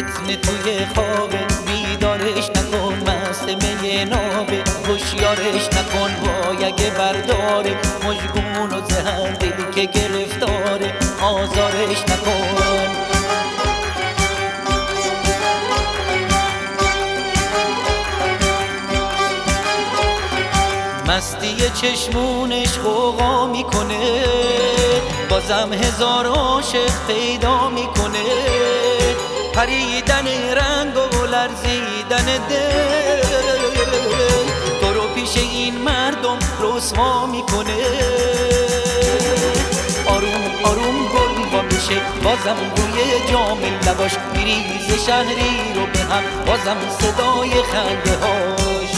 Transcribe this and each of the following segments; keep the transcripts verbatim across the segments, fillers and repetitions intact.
فتنه توی خوابه بیدارش نکن، مست می نابه هوشیارش نکن. وای اگه برداره مژگون و زهر دلی که گرفتاره آزارش نکن. مستی چشمونش غوغا میکنه، بازم هزار عاشق پیدا میکنه. پریدن رنگ و لرزیدن دل تو رو پیش این مردم رسوا میکنه. آروم آروم گل وا میشه بازم روی جام لباش، میریزه شهری رو به هم بازم صدای خنده هاش.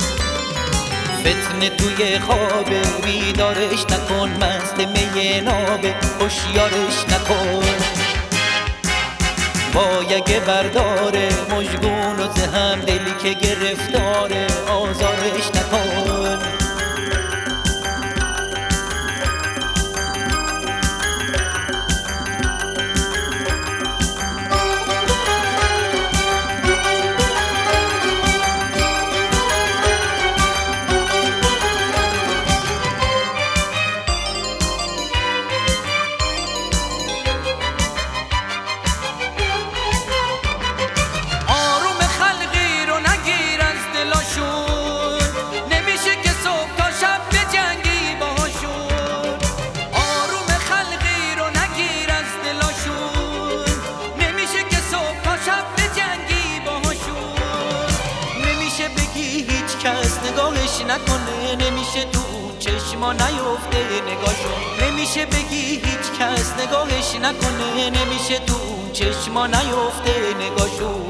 فتنه توی خوابه بیدارش نکن، مست می نابه هوشیارش نکن. وای اگه برداره مژگون و زهم دلی که گرفتاره آزارش نکن. نگاهش نکنه نمیشه تو چشما نیفته نگاهشون. نمیشه بگی هیچ کس نگاهش نکنه نمیشه تو چشما نیفته نگاهشون.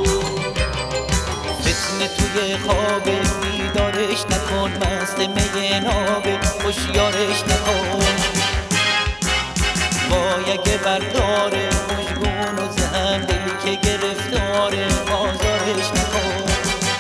فتنه توی خوابه بیدارش نکن، مست می نابه هوشیارش نکن. وای اگه برداره مژگون و زهم دلی که گرفتاره آزارش نکن.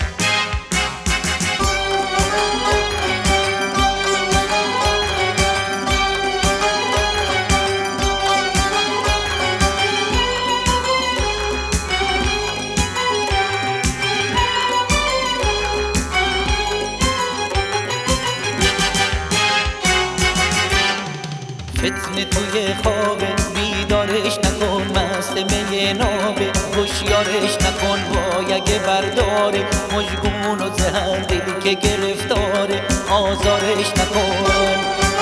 فتنه توی خوابه بیدارش نکن، مست می نابه هوشیارش نکن. وای اگه برداره مژگون و زهر دلی که گرفتاره آزارش نکن.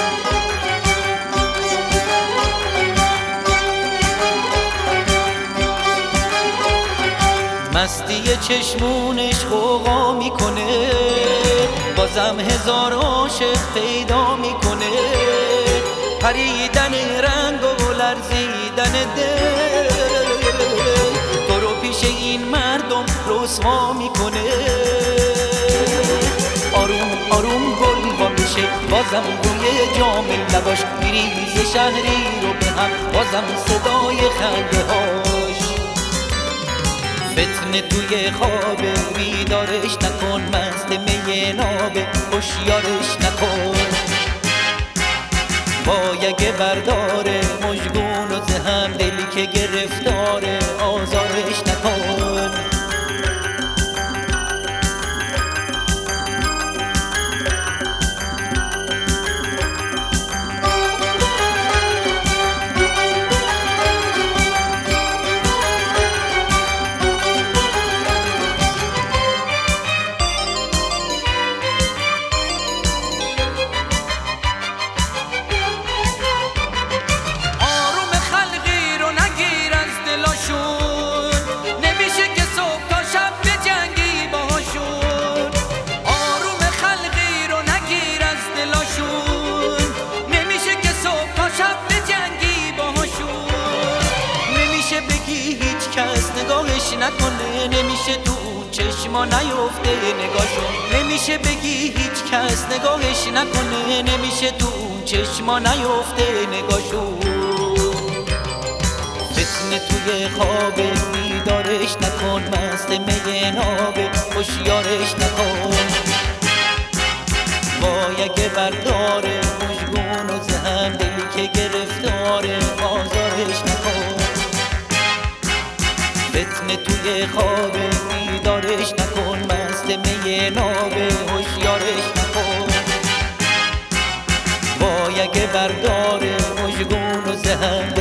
مستی چشمونش غوغا میکنه، بازم هزار عاشق پیدا میکنه. پریدن رنگ و لرزیدن دل تو رو پیش این مردم رسوا میکنه. آروم آروم گل وا میشه بازم روی جام لباش، میریزه شهری رو به هم بازم صدای خنده هاش. فتنه توی خوابه بیدارش نکن، مست می نابه هوشیارش نکن. وای اگه برداره مژگون و زهم دلی که گرفتاره آزارش نکن. نگاهش نکنه نمیشه تو چشما نیفته نگاهشون. نمیشه بگی هیچ کس نگاهش نکنه نمیشه تو چشما نیفته نگاهشون. فتنه توی خوابه بیدارش نکن، مست می نابه هوشیارش نکن. وای اگه برداره مژگون و زهم دلی که گرفتاره آزارش نکن. فتنه می خوابه بیدارش نکن، مست می نابه هوشیارش نکن. وای اگه برداره مژگون و زهر